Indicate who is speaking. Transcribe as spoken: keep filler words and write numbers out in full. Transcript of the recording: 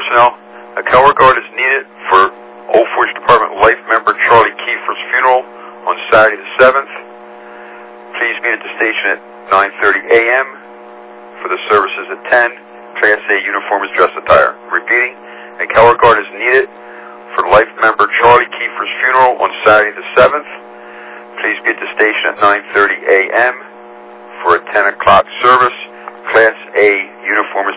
Speaker 1: personnel. A color guard is needed for Old Forge Department Life member Charlie Kiefer's funeral on Saturday the seventh. Please meet at the station at nine thirty a m for the services at ten. Class A uniform is dress attire. Repeating, a color guard is needed for Life member Charlie Kiefer's funeral on Saturday the seventh. Please be at the station at nine thirty a m for a ten o'clock service. Class A uniform is